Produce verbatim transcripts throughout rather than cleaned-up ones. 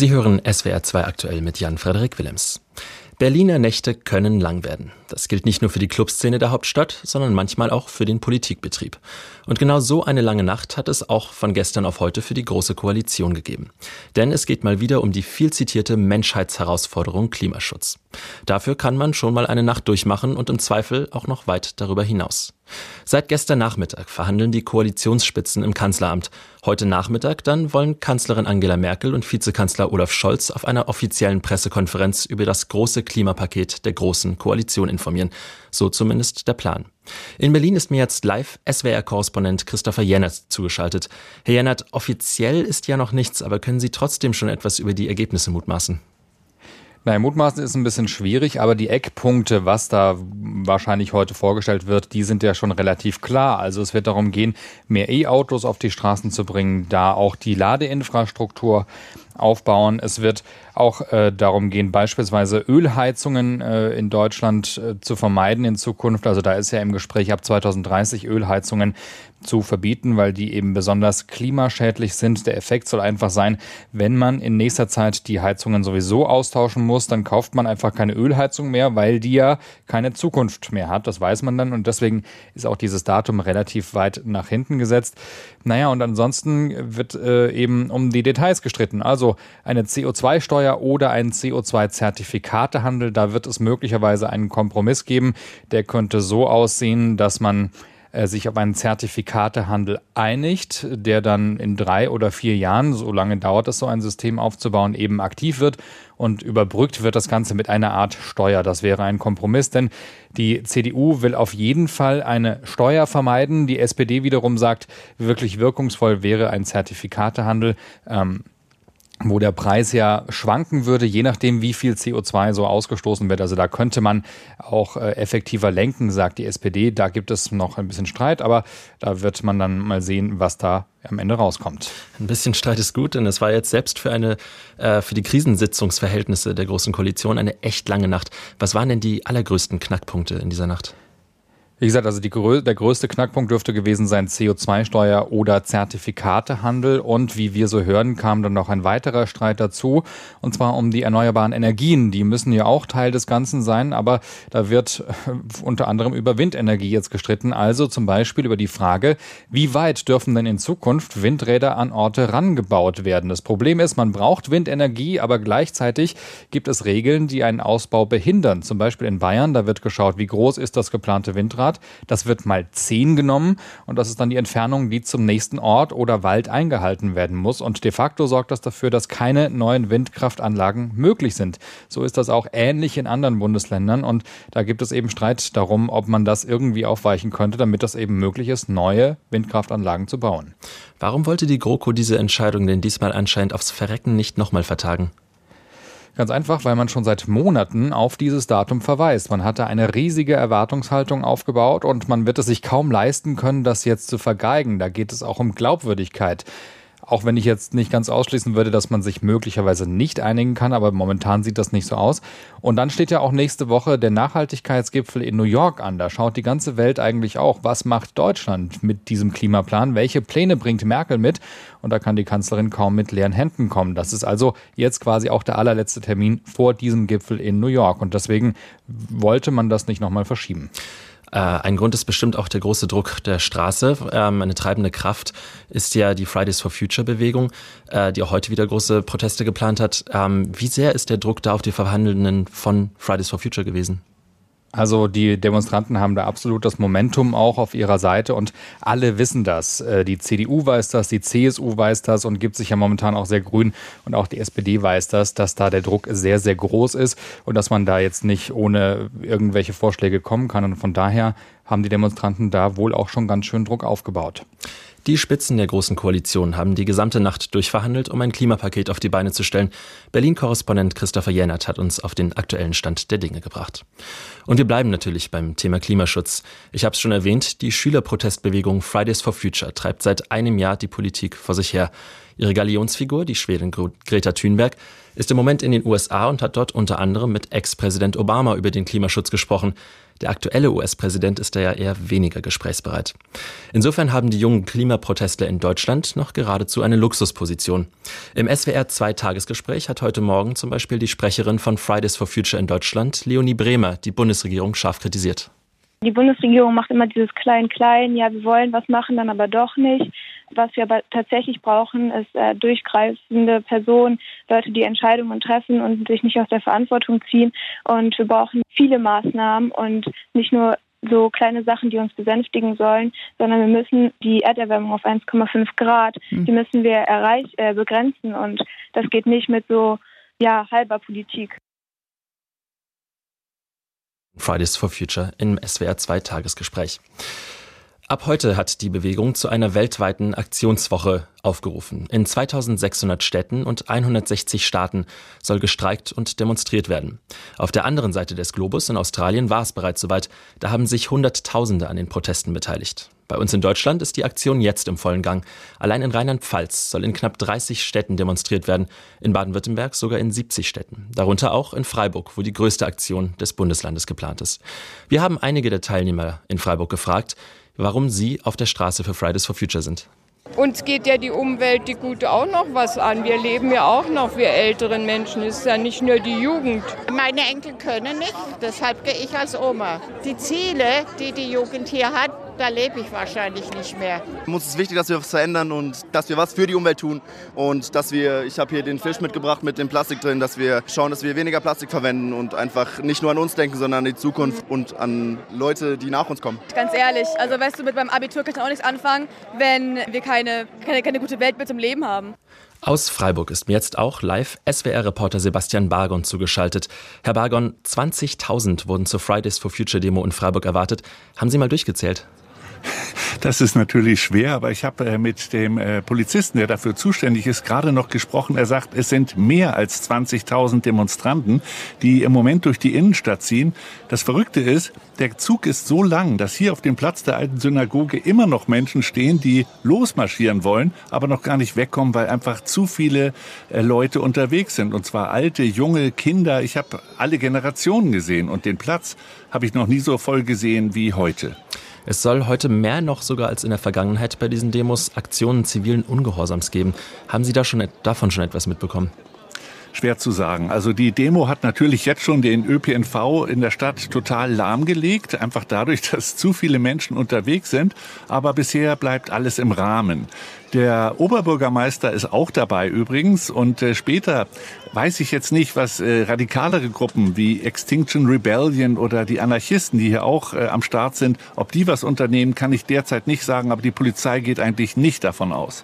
Sie hören S W R zwei aktuell mit Jan-Frederik Willems. Berliner Nächte können lang werden. Das gilt nicht nur für die Clubszene der Hauptstadt, sondern manchmal auch für den Politikbetrieb. Und genau so eine lange Nacht hat es auch von gestern auf heute für die Große Koalition gegeben. Denn es geht mal wieder um die viel zitierte Menschheitsherausforderung Klimaschutz. Dafür kann man schon mal eine Nacht durchmachen und im Zweifel auch noch weit darüber hinaus. Seit gestern Nachmittag verhandeln die Koalitionsspitzen im Kanzleramt. Heute Nachmittag dann wollen Kanzlerin Angela Merkel und Vizekanzler Olaf Scholz auf einer offiziellen Pressekonferenz über das große Klimapaket der Großen Koalition informieren. So zumindest der Plan. In Berlin ist mir jetzt live S W R-Korrespondent Christopher Jennert zugeschaltet. Herr Jennert, offiziell ist ja noch nichts, aber können Sie trotzdem schon etwas über die Ergebnisse mutmaßen? Naja, mutmaßen ist ein bisschen schwierig, aber die Eckpunkte, was da wahrscheinlich heute vorgestellt wird, die sind ja schon relativ klar. Also es wird darum gehen, mehr E-Autos auf die Straßen zu bringen, da auch die Ladeinfrastruktur aufbauen. Es wird auch äh, darum gehen, beispielsweise Ölheizungen äh, in Deutschland äh, zu vermeiden in Zukunft. Also da ist ja im Gespräch, ab zwanzig dreißig Ölheizungen zu verbieten, weil die eben besonders klimaschädlich sind. Der Effekt soll einfach sein, wenn man in nächster Zeit die Heizungen sowieso austauschen muss, dann kauft man einfach keine Ölheizung mehr, weil die ja keine Zukunft mehr hat. Das weiß man dann und deswegen ist auch dieses Datum relativ weit nach hinten gesetzt. Naja, und ansonsten wird äh, eben um die Details gestritten. Also eine C O zwei Steuer oder ein C O zwei Zertifikatehandel, da wird es möglicherweise einen Kompromiss geben. Der könnte so aussehen, dass man sich auf einen Zertifikatehandel einigt, der dann in drei oder vier Jahren, so lange dauert es, so ein System aufzubauen, eben aktiv wird und überbrückt wird das Ganze mit einer Art Steuer. Das wäre ein Kompromiss, denn die C D U will auf jeden Fall eine Steuer vermeiden. Die S P D wiederum sagt, wirklich wirkungsvoll wäre ein Zertifikatehandel, ähm, wo der Preis ja schwanken würde, je nachdem, wie viel C O zwei so ausgestoßen wird. Also da könnte man auch äh, effektiver lenken, sagt die S P D. Da gibt es noch ein bisschen Streit, aber da wird man dann mal sehen, was da am Ende rauskommt. Ein bisschen Streit ist gut, denn es war jetzt selbst für eine äh, für die Krisensitzungsverhältnisse der Großen Koalition eine echt lange Nacht. Was waren denn die allergrößten Knackpunkte in dieser Nacht? Wie gesagt, also die, der größte Knackpunkt dürfte gewesen sein C O zwei Steuer oder Zertifikatehandel. Und wie wir so hören, kam dann noch ein weiterer Streit dazu. Und zwar um die erneuerbaren Energien. Die müssen ja auch Teil des Ganzen sein. Aber da wird unter anderem über Windenergie jetzt gestritten. Also zum Beispiel über die Frage, wie weit dürfen denn in Zukunft Windräder an Orte rangebaut werden? Das Problem ist, man braucht Windenergie, aber gleichzeitig gibt es Regeln, die einen Ausbau behindern. Zum Beispiel in Bayern, da wird geschaut, wie groß ist das geplante Windrad. Das wird mal zehn genommen und das ist dann die Entfernung, die zum nächsten Ort oder Wald eingehalten werden muss. Und de facto sorgt das dafür, dass keine neuen Windkraftanlagen möglich sind. So ist das auch ähnlich in anderen Bundesländern und da gibt es eben Streit darum, ob man das irgendwie aufweichen könnte, damit das eben möglich ist, neue Windkraftanlagen zu bauen. Warum wollte die GroKo diese Entscheidung denn diesmal anscheinend aufs Verrecken nicht nochmal vertagen? Ganz einfach, weil man schon seit Monaten auf dieses Datum verweist. Man hatte eine riesige Erwartungshaltung aufgebaut und man wird es sich kaum leisten können, das jetzt zu vergeigen. Da geht es auch um Glaubwürdigkeit. Auch wenn ich jetzt nicht ganz ausschließen würde, dass man sich möglicherweise nicht einigen kann, aber momentan sieht das nicht so aus. Und dann steht ja auch nächste Woche der Nachhaltigkeitsgipfel in New York an. Da schaut die ganze Welt eigentlich auch, was macht Deutschland mit diesem Klimaplan? Welche Pläne bringt Merkel mit? Und da kann die Kanzlerin kaum mit leeren Händen kommen. Das ist also jetzt quasi auch der allerletzte Termin vor diesem Gipfel in New York. Und deswegen wollte man das nicht nochmal verschieben. Ein Grund ist bestimmt auch der große Druck der Straße. Eine treibende Kraft ist ja die Fridays for Future Bewegung, die auch heute wieder große Proteste geplant hat. Wie sehr ist der Druck da auf die Verhandelnden von Fridays for Future gewesen? Also die Demonstranten haben da absolut das Momentum auch auf ihrer Seite und alle wissen das. Die C D U weiß das, die C S U weiß das und gibt sich ja momentan auch sehr grün und auch die S P D weiß das, dass da der Druck sehr, sehr groß ist und dass man da jetzt nicht ohne irgendwelche Vorschläge kommen kann. Und von daher haben die Demonstranten da wohl auch schon ganz schön Druck aufgebaut. Die Spitzen der Großen Koalition haben die gesamte Nacht durchverhandelt, um ein Klimapaket auf die Beine zu stellen. Berlin-Korrespondent Christopher Jennert hat uns auf den aktuellen Stand der Dinge gebracht. Und wir bleiben natürlich beim Thema Klimaschutz. Ich habe es schon erwähnt, die Schülerprotestbewegung Fridays for Future treibt seit einem Jahr die Politik vor sich her. Ihre Galionsfigur, die Schwedin Greta Thunberg, ist im Moment in den U S A und hat dort unter anderem mit Ex-Präsident Obama über den Klimaschutz gesprochen. Der aktuelle U S-Präsident ist da ja eher weniger gesprächsbereit. Insofern haben die jungen Klimaprotestler in Deutschland noch geradezu eine Luxusposition. Im S W R zwei Tagesgespräch hat heute Morgen zum Beispiel die Sprecherin von Fridays for Future in Deutschland, Leonie Bremer, die Bundesregierung scharf kritisiert. Die Bundesregierung macht immer dieses Klein-Klein, ja, wir wollen was machen, dann aber doch nicht. Was wir aber tatsächlich brauchen, ist äh, durchgreifende Personen, Leute, die Entscheidungen treffen und sich nicht aus der Verantwortung ziehen. Und wir brauchen viele Maßnahmen und nicht nur so kleine Sachen, die uns besänftigen sollen, sondern wir müssen die Erderwärmung auf eins Komma fünf Grad, mhm. die müssen wir erreich, äh, begrenzen. Und das geht nicht mit so ja, halber Politik. Fridays for Future im S W R zwei Tagesgespräch. Ab heute hat die Bewegung zu einer weltweiten Aktionswoche aufgerufen. In zweitausendsechshundert Städten und hundertsechzig Staaten soll gestreikt und demonstriert werden. Auf der anderen Seite des Globus in Australien war es bereits soweit. Da haben sich Hunderttausende an den Protesten beteiligt. Bei uns in Deutschland ist die Aktion jetzt im vollen Gang. Allein in Rheinland-Pfalz soll in knapp dreißig Städten demonstriert werden. In Baden-Württemberg sogar in siebzig Städten. Darunter auch in Freiburg, wo die größte Aktion des Bundeslandes geplant ist. Wir haben einige der Teilnehmer in Freiburg gefragt, warum sie auf der Straße für Fridays for Future sind. Uns geht ja die Umwelt, die Gute, auch noch was an. Wir leben ja auch noch, wir älteren Menschen. Es ist ja nicht nur die Jugend. Meine Enkel können nicht, deshalb gehe ich als Oma. Die Ziele, die die Jugend hier hat, da lebe ich wahrscheinlich nicht mehr. Uns ist wichtig, dass wir was verändern und dass wir was für die Umwelt tun. Und dass wir, ich habe hier den Fisch mitgebracht mit dem Plastik drin, dass wir schauen, dass wir weniger Plastik verwenden und einfach nicht nur an uns denken, sondern an die Zukunft und an Leute, die nach uns kommen. Ganz ehrlich, also weißt du, mit meinem Abitur kann ich auch nichts anfangen, wenn wir keine, keine, keine gute Welt mehr zum Leben haben. Aus Freiburg ist mir jetzt auch live S W R-Reporter Sebastian Bargon zugeschaltet. Herr Bargon, zwanzigtausend wurden zur Fridays for Future Demo in Freiburg erwartet. Haben Sie mal durchgezählt? Das ist natürlich schwer, aber ich habe mit dem Polizisten, der dafür zuständig ist, gerade noch gesprochen. Er sagt, es sind mehr als zwanzigtausend Demonstranten, die im Moment durch die Innenstadt ziehen. Das Verrückte ist, der Zug ist so lang, dass hier auf dem Platz der alten Synagoge immer noch Menschen stehen, die losmarschieren wollen, aber noch gar nicht wegkommen, weil einfach zu viele Leute unterwegs sind. Und zwar alte, junge, Kinder. Ich habe alle Generationen gesehen und den Platz habe ich noch nie so voll gesehen wie heute. Es soll heute mehr noch sogar als in der Vergangenheit bei diesen Demos Aktionen zivilen Ungehorsams geben. Haben Sie da schon, davon schon etwas mitbekommen? Schwer zu sagen. Also die Demo hat natürlich jetzt schon den Ö P N V in der Stadt total lahmgelegt, einfach dadurch, dass zu viele Menschen unterwegs sind. Aber bisher bleibt alles im Rahmen. Der Oberbürgermeister ist auch dabei übrigens und äh, später weiß ich jetzt nicht, was äh, radikalere Gruppen wie Extinction Rebellion oder die Anarchisten, die hier auch äh, am Start sind, ob die was unternehmen, kann ich derzeit nicht sagen, aber die Polizei geht eigentlich nicht davon aus.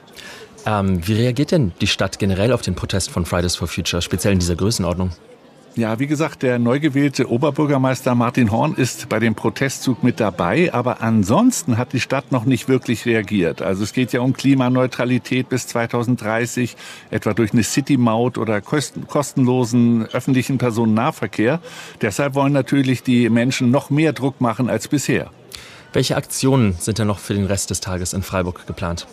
Ähm, wie reagiert denn die Stadt generell auf den Protest von Fridays for Future, speziell in dieser Größenordnung? Ja, wie gesagt, der neu gewählte Oberbürgermeister Martin Horn ist bei dem Protestzug mit dabei, aber ansonsten hat die Stadt noch nicht wirklich reagiert. Also es geht ja um Klimaneutralität bis zweitausenddreißig, etwa durch eine City-Maut oder kostenlosen öffentlichen Personennahverkehr. Deshalb wollen natürlich die Menschen noch mehr Druck machen als bisher. Welche Aktionen sind denn noch für den Rest des Tages in Freiburg geplant?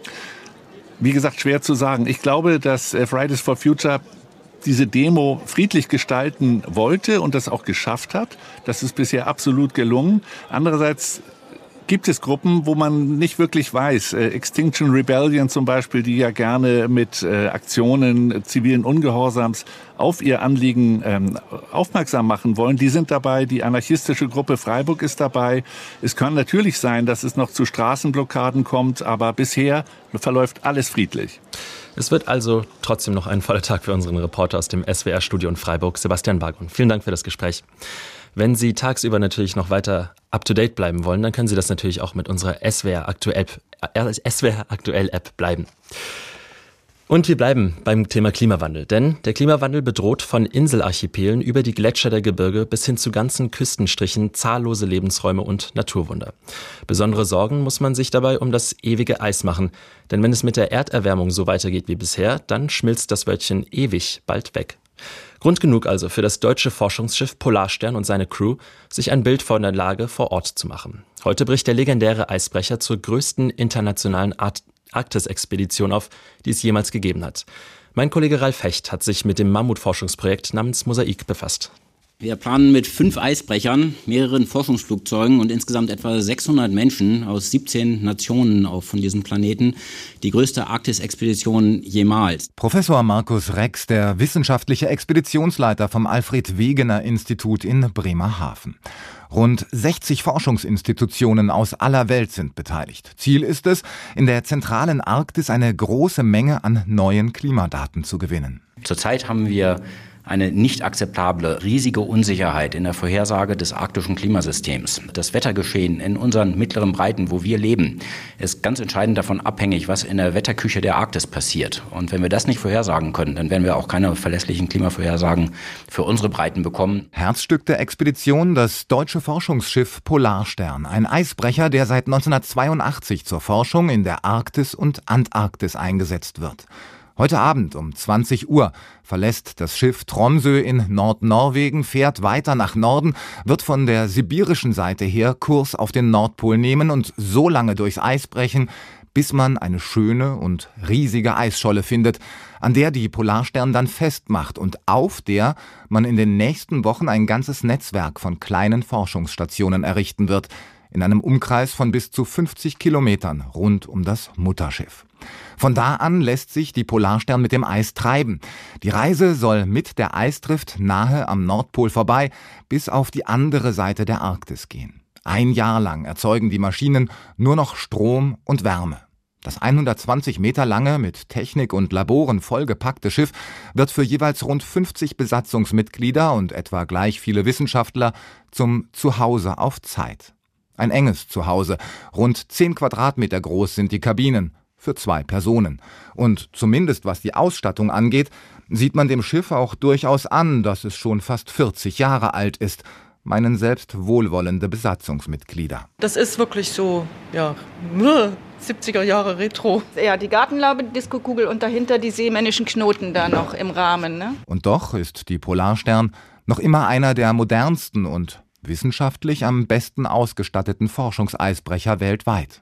Wie gesagt, schwer zu sagen. Ich glaube, dass Fridays for Future diese Demo friedlich gestalten wollte und das auch geschafft hat. Das ist bisher absolut gelungen. Andererseits gibt es Gruppen, wo man nicht wirklich weiß. Äh, Extinction Rebellion zum Beispiel, die ja gerne mit äh, Aktionen äh, zivilen Ungehorsams auf ihr Anliegen ähm, aufmerksam machen wollen. Die sind dabei. Die anarchistische Gruppe Freiburg ist dabei. Es kann natürlich sein, dass es noch zu Straßenblockaden kommt, aber bisher verläuft alles friedlich. Es wird also trotzdem noch ein voller Tag für unseren Reporter aus dem S W R-Studio in Freiburg, Sebastian Bargon. Vielen Dank für das Gespräch. Wenn Sie tagsüber natürlich noch weiter up-to-date bleiben wollen, dann können Sie das natürlich auch mit unserer S W R Aktuell-App S W R Aktuell-App bleiben. Und wir bleiben beim Thema Klimawandel, denn der Klimawandel bedroht von Inselarchipelen über die Gletscher der Gebirge bis hin zu ganzen Küstenstrichen zahllose Lebensräume und Naturwunder. Besondere Sorgen muss man sich dabei um das ewige Eis machen, denn wenn es mit der Erderwärmung so weitergeht wie bisher, dann schmilzt das Wörtchen ewig bald weg. Grund genug also für das deutsche Forschungsschiff Polarstern und seine Crew, sich ein Bild von der Lage vor Ort zu machen. Heute bricht der legendäre Eisbrecher zur größten internationalen Art Arktis-Expedition auf, die es jemals gegeben hat. Mein Kollege Ralf Hecht hat sich mit dem Mammutforschungsprojekt namens Mosaik befasst. Wir planen mit fünf Eisbrechern, mehreren Forschungsflugzeugen und insgesamt etwa sechshundert Menschen aus siebzehn Nationen auf von diesem Planeten die größte Arktis-Expedition jemals. Professor Markus Rex, der wissenschaftliche Expeditionsleiter vom Alfred-Wegener-Institut in Bremerhaven. Rund sechzig Forschungsinstitutionen aus aller Welt sind beteiligt. Ziel ist es, in der zentralen Arktis eine große Menge an neuen Klimadaten zu gewinnen. Zurzeit haben wir eine nicht akzeptable, riesige Unsicherheit in der Vorhersage des arktischen Klimasystems. Das Wettergeschehen in unseren mittleren Breiten, wo wir leben, ist ganz entscheidend davon abhängig, was in der Wetterküche der Arktis passiert. Und wenn wir das nicht vorhersagen können, dann werden wir auch keine verlässlichen Klimavorhersagen für unsere Breiten bekommen. Herzstück der Expedition, das deutsche Forschungsschiff Polarstern. Ein Eisbrecher, der seit neunzehnhundertzweiundachtzig zur Forschung in der Arktis und Antarktis eingesetzt wird. Heute Abend um zwanzig Uhr verlässt das Schiff Tromsø in Nordnorwegen, fährt weiter nach Norden, wird von der sibirischen Seite her Kurs auf den Nordpol nehmen und so lange durchs Eis brechen, bis man eine schöne und riesige Eisscholle findet, an der die Polarstern dann festmacht und auf der man in den nächsten Wochen ein ganzes Netzwerk von kleinen Forschungsstationen errichten wird, in einem Umkreis von bis zu fünfzig Kilometern rund um das Mutterschiff. Von da an lässt sich die Polarstern mit dem Eis treiben. Die Reise soll mit der Eisdrift nahe am Nordpol vorbei bis auf die andere Seite der Arktis gehen. Ein Jahr lang erzeugen die Maschinen nur noch Strom und Wärme. Das hundertzwanzig Meter lange, mit Technik und Laboren vollgepackte Schiff wird für jeweils rund fünfzig Besatzungsmitglieder und etwa gleich viele Wissenschaftler zum Zuhause auf Zeit. Ein enges Zuhause. Rund zehn Quadratmeter groß sind die Kabinen. Für zwei Personen. Und zumindest was die Ausstattung angeht, sieht man dem Schiff auch durchaus an, dass es schon fast vierzig Jahre alt ist, meinen selbst wohlwollende Besatzungsmitglieder. Das ist wirklich so, ja, siebziger Jahre Retro. Ja, die Gartenlaube, die Diskokugel und dahinter die seemännischen Knoten da noch im Rahmen. Ne? Und doch ist die Polarstern noch immer einer der modernsten und wissenschaftlich am besten ausgestatteten Forschungseisbrecher weltweit.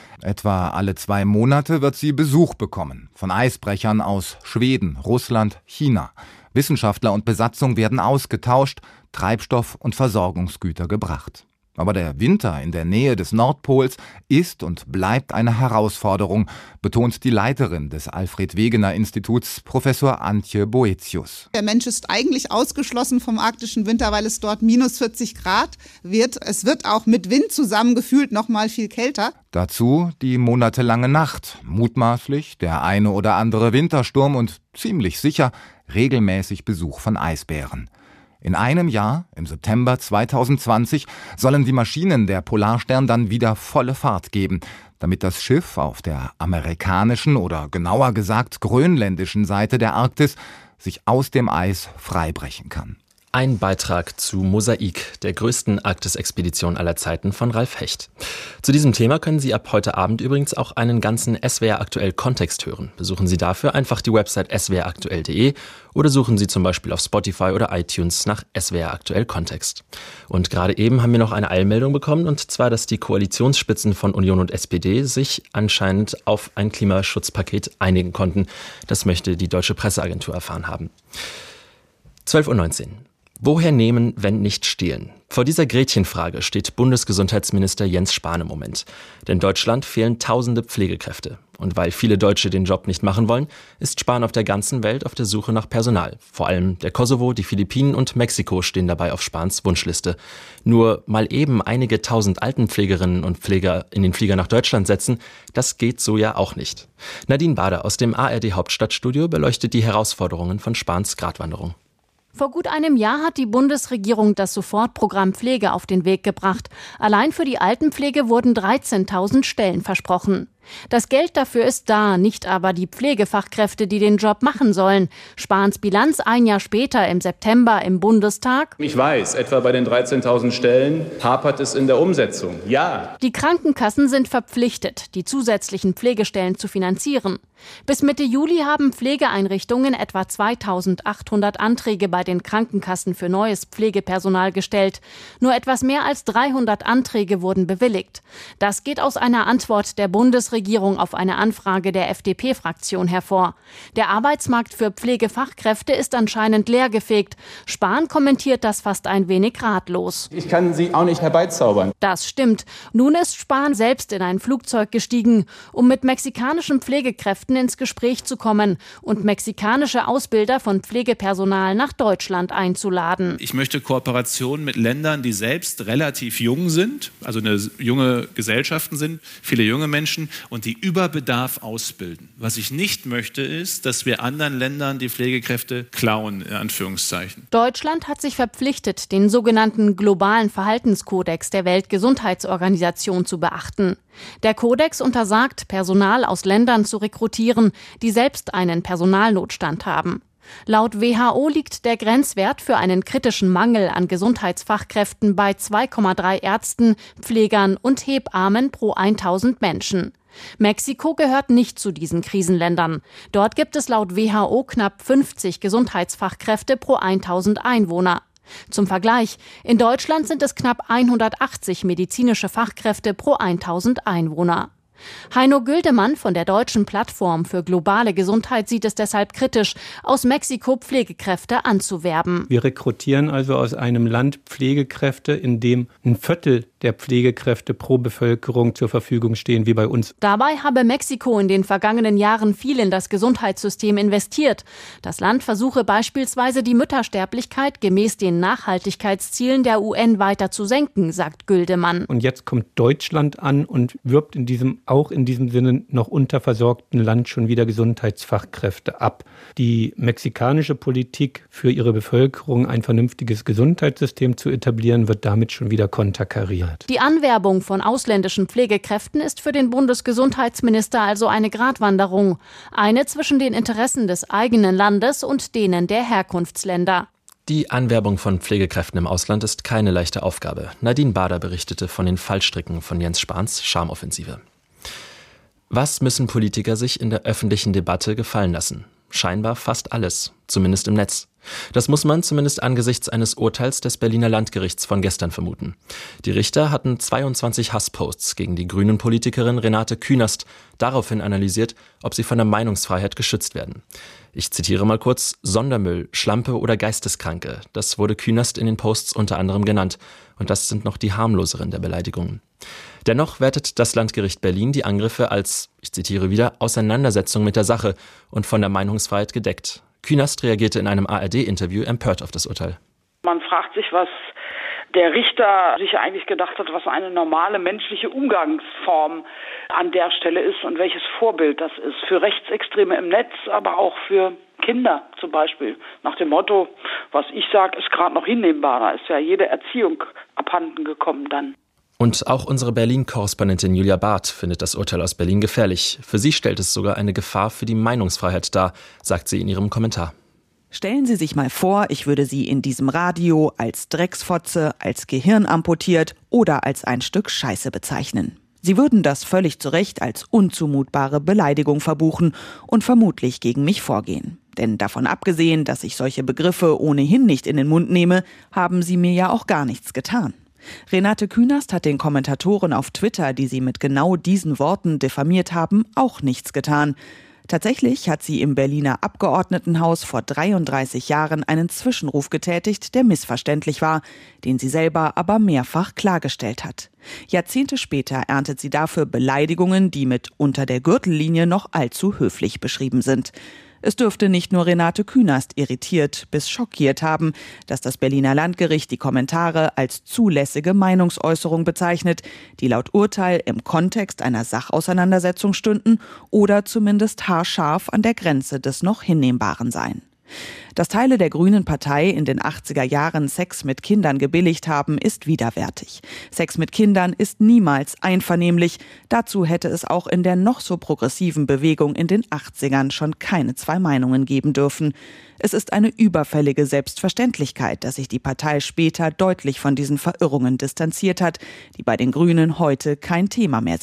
Etwa alle zwei Monate wird sie Besuch bekommen von Eisbrechern aus Schweden, Russland, China. Wissenschaftler und Besatzung werden ausgetauscht, Treibstoff und Versorgungsgüter gebracht. Aber der Winter in der Nähe des Nordpols ist und bleibt eine Herausforderung, betont die Leiterin des Alfred-Wegener-Instituts, Professor Antje Boetius. Der Mensch ist eigentlich ausgeschlossen vom arktischen Winter, weil es dort minus vierzig Grad wird. Es wird auch mit Wind zusammengefühlt noch mal viel kälter. Dazu die monatelange Nacht, mutmaßlich der eine oder andere Wintersturm und ziemlich sicher regelmäßig Besuch von Eisbären. In einem Jahr, im September zweitausendzwanzig, sollen die Maschinen der Polarstern dann wieder volle Fahrt geben, damit das Schiff auf der amerikanischen oder genauer gesagt grönländischen Seite der Arktis sich aus dem Eis freibrechen kann. Ein Beitrag zu Mosaik, der größten Arktis-Expedition aller Zeiten von Ralf Hecht. Zu diesem Thema können Sie ab heute Abend übrigens auch einen ganzen S W R aktuell Kontext hören. Besuchen Sie dafür einfach die Website s w r aktuell punkt de oder suchen Sie zum Beispiel auf Spotify oder iTunes nach S W R aktuell Kontext. Und gerade eben haben wir noch eine Eilmeldung bekommen, und zwar, dass die Koalitionsspitzen von Union und S P D sich anscheinend auf ein Klimaschutzpaket einigen konnten. Das möchte die Deutsche Presseagentur erfahren haben. zwölf Uhr neunzehn. Woher nehmen, wenn nicht stehlen? Vor dieser Gretchenfrage steht Bundesgesundheitsminister Jens Spahn im Moment. Denn in Deutschland fehlen tausende Pflegekräfte. Und weil viele Deutsche den Job nicht machen wollen, ist Spahn auf der ganzen Welt auf der Suche nach Personal. Vor allem der Kosovo, die Philippinen und Mexiko stehen dabei auf Spahns Wunschliste. Nur mal eben einige tausend Altenpflegerinnen und Pfleger in den Flieger nach Deutschland setzen, das geht so ja auch nicht. Nadine Bader aus dem A R D Hauptstadtstudio beleuchtet die Herausforderungen von Spahns Gratwanderung. Vor gut einem Jahr hat die Bundesregierung das Sofortprogramm Pflege auf den Weg gebracht. Allein für die Altenpflege wurden dreizehntausend Stellen versprochen. Das Geld dafür ist da, nicht aber die Pflegefachkräfte, die den Job machen sollen. Spahns Bilanz ein Jahr später im September im Bundestag. Ich weiß, etwa bei den dreizehntausend Stellen hapert es in der Umsetzung. Ja. Die Krankenkassen sind verpflichtet, die zusätzlichen Pflegestellen zu finanzieren. Bis Mitte Juli haben Pflegeeinrichtungen etwa zweitausendachthundert Anträge bei den Krankenkassen für neues Pflegepersonal gestellt. Nur etwas mehr als dreihundert Anträge wurden bewilligt. Das geht aus einer Antwort der Bundesregierung Bundesregierung auf eine Anfrage der F D P-Fraktion hervor. Der Arbeitsmarkt für Pflegefachkräfte ist anscheinend leergefegt. Spahn kommentiert das fast ein wenig ratlos. Ich kann sie auch nicht herbeizaubern. Das stimmt. Nun ist Spahn selbst in ein Flugzeug gestiegen, um mit mexikanischen Pflegekräften ins Gespräch zu kommen und mexikanische Ausbilder von Pflegepersonal nach Deutschland einzuladen. Ich möchte Kooperationen mit Ländern, die selbst relativ jung sind, also eine junge Gesellschaften sind, viele junge Menschen und die über Bedarf ausbilden. Was ich nicht möchte, ist, dass wir anderen Ländern die Pflegekräfte klauen, in Anführungszeichen. Deutschland hat sich verpflichtet, den sogenannten globalen Verhaltenskodex der Weltgesundheitsorganisation zu beachten. Der Kodex untersagt, Personal aus Ländern zu rekrutieren, die selbst einen Personalnotstand haben. Laut W H O liegt der Grenzwert für einen kritischen Mangel an Gesundheitsfachkräften bei zwei Komma drei Ärzten, Pflegern und Hebammen pro tausend Menschen. Mexiko gehört nicht zu diesen Krisenländern. Dort gibt es laut W H O knapp fünfzig Gesundheitsfachkräfte pro tausend Einwohner. Zum Vergleich, in Deutschland sind es knapp hundertachtzig medizinische Fachkräfte pro tausend Einwohner. Heino Güldemann von der Deutschen Plattform für globale Gesundheit sieht es deshalb kritisch, aus Mexiko Pflegekräfte anzuwerben. Wir rekrutieren also aus einem Land Pflegekräfte, in dem ein Viertel der Pflegekräfte pro Bevölkerung zur Verfügung stehen, wie bei uns. Dabei habe Mexiko in den vergangenen Jahren viel in das Gesundheitssystem investiert. Das Land versuche beispielsweise die Müttersterblichkeit gemäß den Nachhaltigkeitszielen der U N weiter zu senken, sagt Güldemann. Und jetzt kommt Deutschland an und wirbt in diesem auch in diesem Sinne noch unterversorgten Land schon wieder Gesundheitsfachkräfte ab. Die mexikanische Politik, für ihre Bevölkerung ein vernünftiges Gesundheitssystem zu etablieren, wird damit schon wieder konterkariert. Die Anwerbung von ausländischen Pflegekräften ist für den Bundesgesundheitsminister also eine Gratwanderung. Eine zwischen den Interessen des eigenen Landes und denen der Herkunftsländer. Die Anwerbung von Pflegekräften im Ausland ist keine leichte Aufgabe. Nadine Bader berichtete von den Fallstricken von Jens Spahns Charmoffensive. Was müssen Politiker sich in der öffentlichen Debatte gefallen lassen? Scheinbar fast alles, zumindest im Netz. Das muss man zumindest angesichts eines Urteils des Berliner Landgerichts von gestern vermuten. Die Richter hatten zweiundzwanzig Hassposts gegen die Grünen-Politikerin Renate Künast daraufhin analysiert, ob sie von der Meinungsfreiheit geschützt werden. Ich zitiere mal kurz: Sondermüll, Schlampe oder Geisteskranke. Das wurde Künast in den Posts unter anderem genannt. Und das sind noch die harmloseren der Beleidigungen. Dennoch wertet das Landgericht Berlin die Angriffe als, ich zitiere wieder, Auseinandersetzung mit der Sache und von der Meinungsfreiheit gedeckt. Künast reagierte in einem A R D-Interview empört auf das Urteil. Man fragt sich, was der Richter sich eigentlich gedacht hat, was eine normale menschliche Umgangsform an der Stelle ist und welches Vorbild das ist für Rechtsextreme im Netz, aber auch für Kinder zum Beispiel. Nach dem Motto, was ich sage, ist gerade noch hinnehmbar. Da ist ja jede Erziehung abhanden gekommen dann. Und auch unsere Berlin-Korrespondentin Julia Barth findet das Urteil aus Berlin gefährlich. Für sie stellt es sogar eine Gefahr für die Meinungsfreiheit dar, sagt sie in ihrem Kommentar. Stellen Sie sich mal vor, ich würde Sie in diesem Radio als Drecksfotze, als Gehirn amputiert oder als ein Stück Scheiße bezeichnen. Sie würden das völlig zu Recht als unzumutbare Beleidigung verbuchen und vermutlich gegen mich vorgehen. Denn davon abgesehen, dass ich solche Begriffe ohnehin nicht in den Mund nehme, haben Sie mir ja auch gar nichts getan. Renate Künast hat den Kommentatoren auf Twitter, die sie mit genau diesen Worten diffamiert haben, auch nichts getan. Tatsächlich hat sie im Berliner Abgeordnetenhaus vor dreiunddreißig Jahren einen Zwischenruf getätigt, der missverständlich war, den sie selber aber mehrfach klargestellt hat. Jahrzehnte später erntet sie dafür Beleidigungen, die mit unter der Gürtellinie noch allzu höflich beschrieben sind. Es dürfte nicht nur Renate Künast irritiert bis schockiert haben, dass das Berliner Landgericht die Kommentare als zulässige Meinungsäußerung bezeichnet, die laut Urteil im Kontext einer Sachauseinandersetzung stünden oder zumindest haarscharf an der Grenze des noch Hinnehmbaren seien. Dass Teile der Grünen Partei in den achtziger Jahren Sex mit Kindern gebilligt haben, ist widerwärtig. Sex mit Kindern ist niemals einvernehmlich. Dazu hätte es auch in der noch so progressiven Bewegung in den achtzigern schon keine zwei Meinungen geben dürfen. Es ist eine überfällige Selbstverständlichkeit, dass sich die Partei später deutlich von diesen Verirrungen distanziert hat, die bei den Grünen heute kein Thema mehr sind.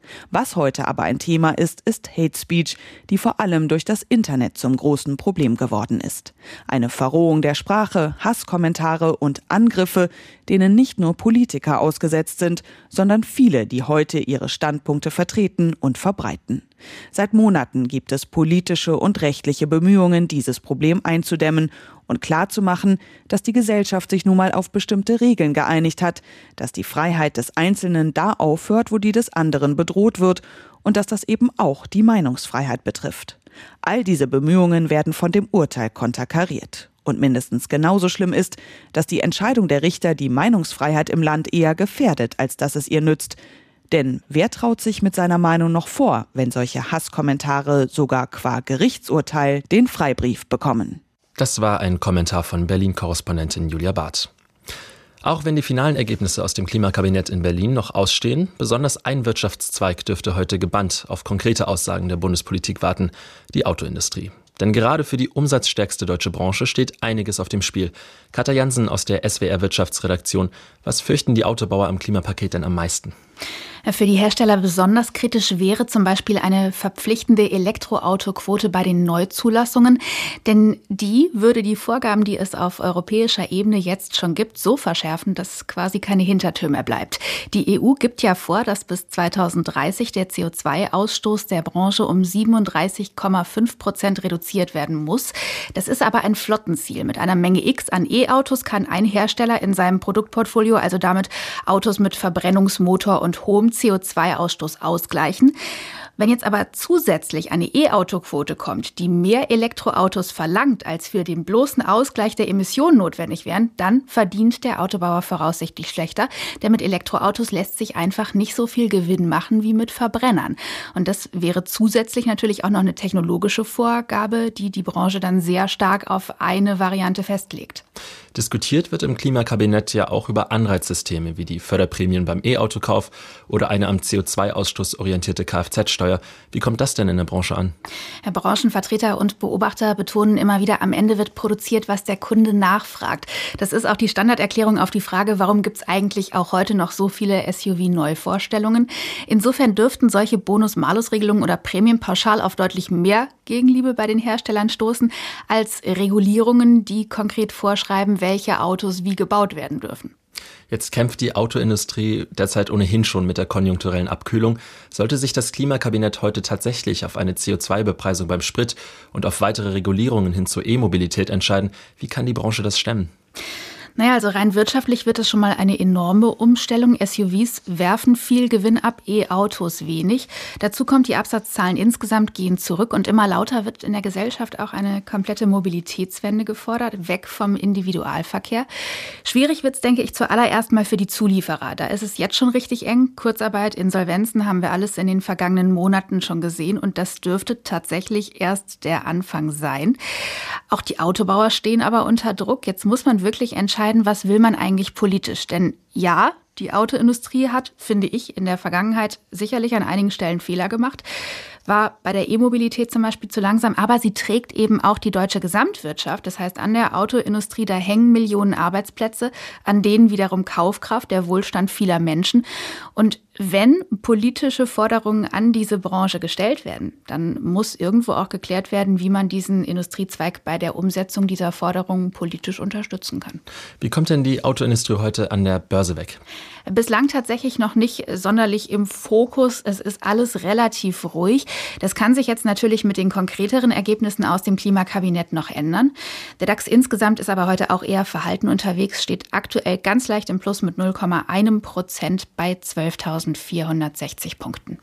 Was heute aber ein Thema ist, ist Hate Speech, die vor allem durch das Internet zum großen Problem geworden ist. Eine Verrohung der Sprache, Hasskommentare und Angriffe, denen nicht nur Politiker ausgesetzt sind, sondern viele, die heute ihre Standpunkte vertreten und verbreiten. Seit Monaten gibt es politische und rechtliche Bemühungen, dieses Problem einzudämmen und klarzumachen, dass die Gesellschaft sich nun mal auf bestimmte Regeln geeinigt hat, dass die Freiheit des Einzelnen da aufhört, wo die des anderen bedroht wird und dass das eben auch die Meinungsfreiheit betrifft. All diese Bemühungen werden von dem Urteil konterkariert. Und mindestens genauso schlimm ist, dass die Entscheidung der Richter die Meinungsfreiheit im Land eher gefährdet, als dass es ihr nützt. Denn wer traut sich mit seiner Meinung noch vor, wenn solche Hasskommentare sogar qua Gerichtsurteil den Freibrief bekommen? Das war ein Kommentar von Berlin-Korrespondentin Julia Barth. Auch wenn die finalen Ergebnisse aus dem Klimakabinett in Berlin noch ausstehen, besonders ein Wirtschaftszweig dürfte heute gebannt auf konkrete Aussagen der Bundespolitik warten, die Autoindustrie. Denn gerade für die umsatzstärkste deutsche Branche steht einiges auf dem Spiel. Katja Jansen aus der S W R Wirtschaftsredaktion. Was fürchten die Autobauer am Klimapaket denn am meisten? Für die Hersteller besonders kritisch wäre zum Beispiel eine verpflichtende Elektroautoquote bei den Neuzulassungen. Denn die würde die Vorgaben, die es auf europäischer Ebene jetzt schon gibt, so verschärfen, dass quasi keine Hintertür mehr bleibt. Die E U gibt ja vor, dass bis zweitausenddreißig der C O zwei Ausstoß der Branche um siebenunddreißig Komma fünf Prozent reduziert werden muss. Das ist aber ein Flottenziel. Mit einer Menge X an E-Autos kann ein Hersteller in seinem Produktportfolio, also damit Autos mit Verbrennungsmotor und hohem C O zwei Ausstoß ausgleichen. Wenn jetzt aber zusätzlich eine E-Auto-Quote kommt, die mehr Elektroautos verlangt, als für den bloßen Ausgleich der Emissionen notwendig wären, dann verdient der Autobauer voraussichtlich schlechter. Denn mit Elektroautos lässt sich einfach nicht so viel Gewinn machen wie mit Verbrennern. Und das wäre zusätzlich natürlich auch noch eine technologische Vorgabe, die die Branche dann sehr stark auf eine Variante festlegt. Diskutiert wird im Klimakabinett ja auch über Anreizsysteme wie die Förderprämien beim E-Autokauf oder eine am C O zwei Ausstoß orientierte Kfz-Steuer. Wie kommt das denn in der Branche an? Herr Branchenvertreter und Beobachter betonen immer wieder, am Ende wird produziert, was der Kunde nachfragt. Das ist auch die Standarderklärung auf die Frage, warum gibt es eigentlich auch heute noch so viele S U V-Neuvorstellungen. Insofern dürften solche Bonus-Malus-Regelungen oder Prämien pauschal auf deutlich mehr Gegenliebe bei den Herstellern stoßen, als Regulierungen, die konkret vorschreiben, welche Autos wie gebaut werden dürfen. Jetzt kämpft die Autoindustrie derzeit ohnehin schon mit der konjunkturellen Abkühlung. Sollte sich das Klimakabinett heute tatsächlich auf eine C O zwei Bepreisung beim Sprit und auf weitere Regulierungen hin zur E-Mobilität entscheiden, wie kann die Branche das stemmen? Naja, also rein wirtschaftlich wird es schon mal eine enorme Umstellung. S U Vs werfen viel Gewinn ab, E-Autos wenig. Dazu kommt, die Absatzzahlen insgesamt gehen zurück und immer lauter wird in der Gesellschaft auch eine komplette Mobilitätswende gefordert, weg vom Individualverkehr. Schwierig wird es, denke ich, zuallererst mal für die Zulieferer. Da ist es jetzt schon richtig eng. Kurzarbeit, Insolvenzen haben wir alles in den vergangenen Monaten schon gesehen und das dürfte tatsächlich erst der Anfang sein. Auch die Autobauer stehen aber unter Druck. Jetzt muss man wirklich entscheiden, was will man eigentlich politisch? Denn ja, die Autoindustrie hat, finde ich, in der Vergangenheit sicherlich an einigen Stellen Fehler gemacht, war bei der E-Mobilität zum Beispiel zu langsam, aber sie trägt eben auch die deutsche Gesamtwirtschaft. Das heißt, an der Autoindustrie, da hängen Millionen Arbeitsplätze, an denen wiederum Kaufkraft, der Wohlstand vieler Menschen. Und wenn politische Forderungen an diese Branche gestellt werden, dann muss irgendwo auch geklärt werden, wie man diesen Industriezweig bei der Umsetzung dieser Forderungen politisch unterstützen kann. Wie kommt denn die Autoindustrie heute an der Börse weg? Bislang tatsächlich noch nicht sonderlich im Fokus. Es ist alles relativ ruhig. Das kann sich jetzt natürlich mit den konkreteren Ergebnissen aus dem Klimakabinett noch ändern. Der DAX insgesamt ist aber heute auch eher verhalten unterwegs, steht aktuell ganz leicht im Plus mit null Komma eins Prozent bei zwölftausendvierhundertsechzig Punkten.